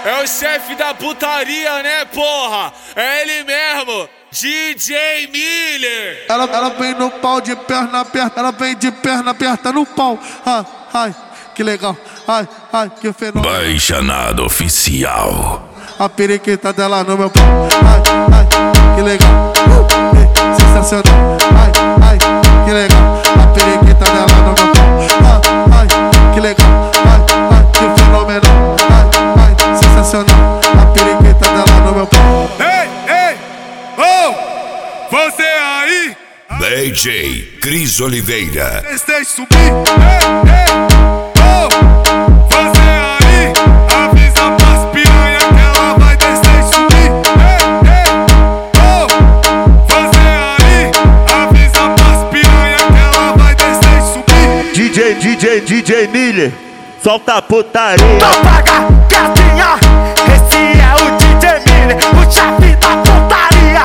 É o chefe da putaria, né, porra? É ele mesmo, DJ Miller. Ela vem no pau de perna aberta, ela vem de perna aberta no pau. Ai, ai, que legal. Ai, ai, que fenômeno. Baixanada Oficial. A periquita dela no meu pau. Ai, ai, que legal. Sensacional. Ai, ai, que legal. A periquita dela no meu pau. Ai, ai, que legal. Ai, ai, que fenomenal. Ai, ai, sensacional. A periquita dela no meu pau. Ei, ei, oh, você aí? DJ Cris Oliveira. Deixa subir. Ei, ei, oh, você aí? Avisa pras piranha que ela vai descer e subir. Ei, ei, oh, você aí? Avisa pras piranha que ela vai descer e subir. DJ Miller, solta a putaria. Paga, gatinha, esse é o DJ Miller, o chefe da putaria.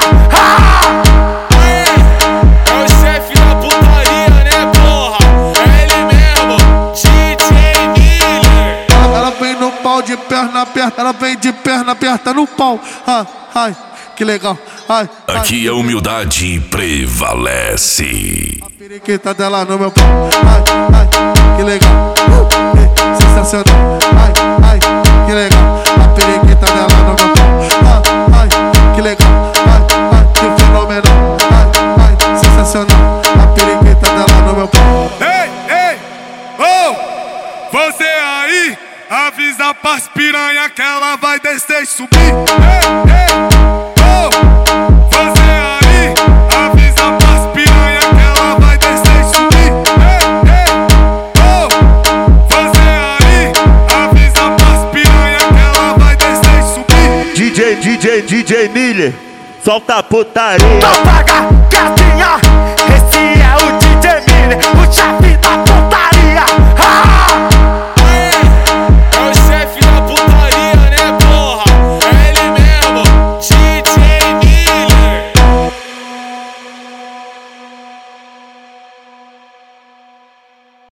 É o chefe da putaria, né, porra? É ele mesmo, DJ Miller. Ela vem no pau de perna aberta, ela vem de perna aberta no pau. Ai, ai, que legal. Ai, Aqui a humildade prevalece. a periquita dela no meu pau. Ai, ai, que legal. Sensacional. Ai, ai, que legal. A periquita dela no meu pau. Ai, ai, que legal. Ai, ai, que fenomenal. Ai, ai, sensacional. A periquita dela no meu pau. Ei, ei, oh, você aí? Avisa pras piranha que ela vai descer e subir. Ei, ei, oh, você aí? Avisa pras piranha que ela vai descer e subir. Ei, ei, oh, você aí? Avisa pras piranha que ela vai descer e subir. DJ Miller, solta a putaria. Paga, gatinha,